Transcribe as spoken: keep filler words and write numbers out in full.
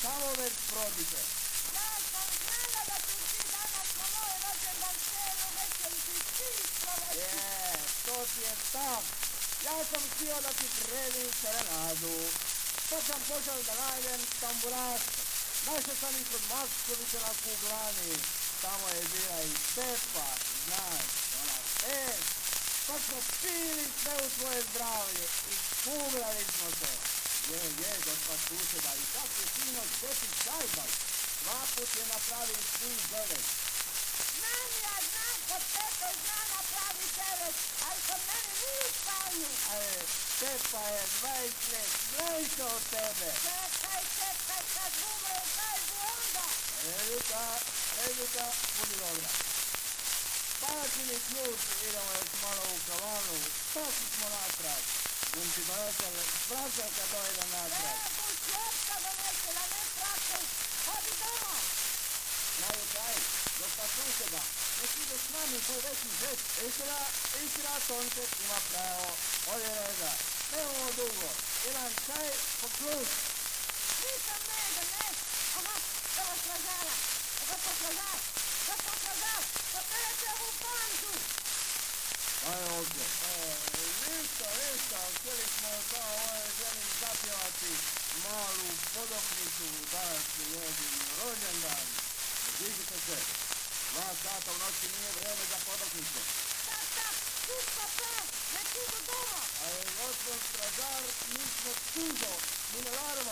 samo već probite. Ja sam znala da ću ti danas na moj rođendan cijelu večer ti svi provesti. Je, to ti je tak. Ja sam htio da ti krenim serenadu. Pa sam počeo da najdem tamburaške. Našao sam ih kod Maskovića na Kuglani. Tamo je bila i Pepa, znaš, ona pes. Pa smo pili sve u svoje zdravlje i kuglali smo se. Je, je, gospod susjeda, i sad je sinoć deti šajbal. Dva put je napravio svih devet. Znam ja, znam, kod Pepe zna napravi teret, ali kod mene nije u stanju. E, Pepa je dvadeset let mlejša od tebe. Čekaj, čekaj, kad umre u gajbu onda. Reduka, Reduka, budi dobra. Pači mi ključ, idemo još malo u kavanu. Tako smo natrag. Bum ti donesel, sprašaj kad dojde natrag. Ne, buš ljepka donese, da ne prakuj. Hodi doma. Znaju kaj, dosta susjeda. Nek ide s nami tu veći žet. Istina, istina, Tonček ima pravo. Odi reda. Nemamo dugo. Jedan čaj po ključ. Nisam ne idem, ne. Aha, evo stražara. Evo postražar. Evo postražar. Poperete u pantu. Aj ovdje. E, ništa, ništa. Htjeli smo kao ovoj ženi zapjevati malu podoknicu danas u njezin rođendan. Dižite se. Dva sata u noći nije vrijeme za podoknicu. Tak, tak, kućka pe, nek idu doma. A je gospod stražar, mi smo tužo. Mi ne varo